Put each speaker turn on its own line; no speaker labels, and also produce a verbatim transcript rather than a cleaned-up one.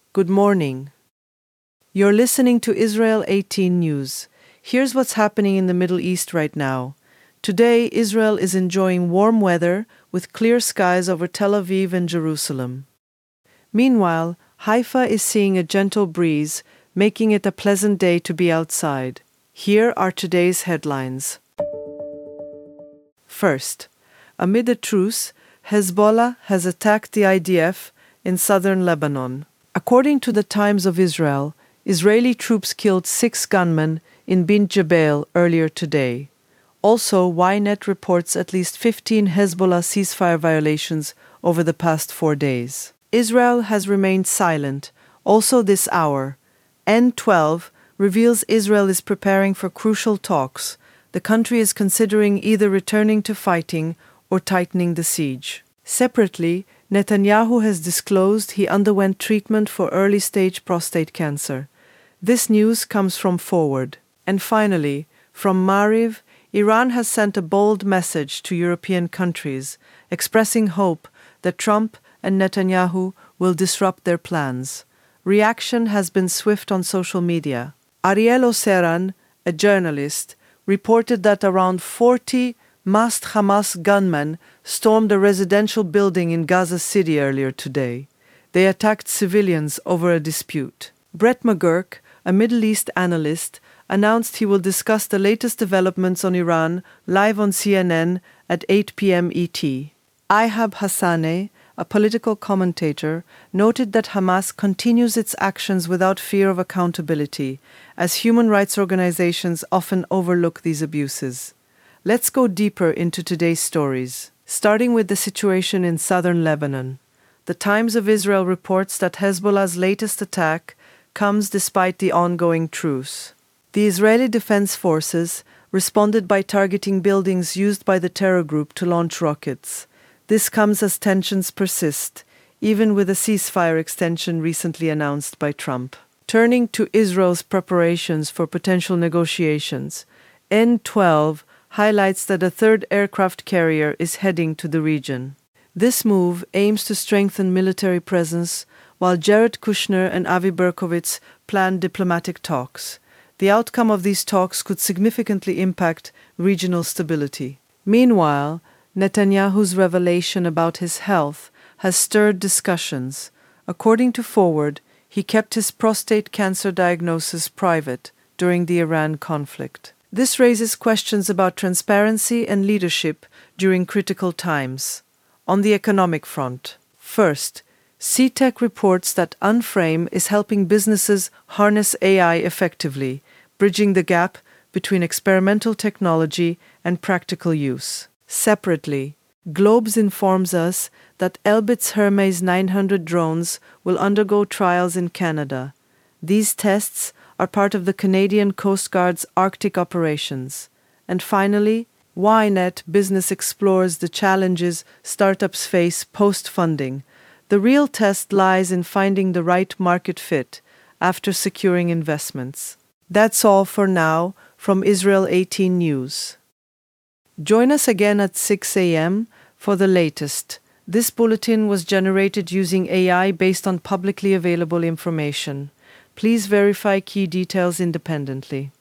Good morning. You're listening to Israel eighteen News. Here's what's happening in the Middle East right now. Today, Israel is enjoying warm weather with clear skies over Tel Aviv and Jerusalem. Meanwhile, Haifa is seeing a gentle breeze, making it a pleasant day to be outside. Here are today's headlines. First, amid a truce, Hezbollah has attacked the I D F in southern Lebanon. According to the Times of Israel, Israeli troops killed six gunmen in Bint Jbeil earlier today. Also, Ynet reports at least fifteen Hezbollah ceasefire violations over the past four days. Israel has remained silent, also this hour. N twelve reveals Israel is preparing for crucial talks. The country is considering either returning to fighting or tightening the siege. Separately, Netanyahu has disclosed he underwent treatment for early-stage prostate cancer. This news comes from Forward. And finally, from Maariv, Iran has sent a bold message to European countries, expressing hope that Trump and Netanyahu will disrupt their plans. Reaction has been swift on social media. Ariel Oseran, a journalist, reported that around forty masked Hamas gunmen stormed a residential building in Gaza City earlier today. They attacked civilians over a dispute. Brett McGurk, a Middle East analyst, announced he will discuss the latest developments on Iran live on C N N at eight p.m. E T. Ihab Hassaneh, a political commentator, noted that Hamas continues its actions without fear of accountability, as human rights organizations often overlook these abuses. Let's go deeper into today's stories, starting with the situation in southern Lebanon. The Times of Israel reports that Hezbollah's latest attack comes despite the ongoing truce. The Israeli Defense Forces responded by targeting buildings used by the terror group to launch rockets. This comes as tensions persist, even with a ceasefire extension recently announced by Trump. Turning to Israel's preparations for potential negotiations, N twelve highlights that a third aircraft carrier is heading to the region. This move aims to strengthen military presence, while Jared Kushner and Avi Berkovitz plan diplomatic talks. The outcome of these talks could significantly impact regional stability. Meanwhile, Netanyahu's revelation about his health has stirred discussions. According to Forward, he kept his prostate cancer diagnosis private during the Iran conflict. This raises questions about transparency and leadership during critical times. On the economic front, first, C TEC reports that Unframe is helping businesses harness A I effectively, bridging the gap between experimental technology and practical use. Separately, Globes informs us that Elbit's Hermes nine hundred drones will undergo trials in Canada. These tests are part of the Canadian Coast Guard's Arctic operations. And finally, Ynet Business explores the challenges startups face post-funding. The real test lies in finding the right market fit after securing investments. That's all for now from Israel eighteen News. Join us again at six a.m. for the latest. This bulletin was generated using A I based on publicly available information. Please verify key details independently.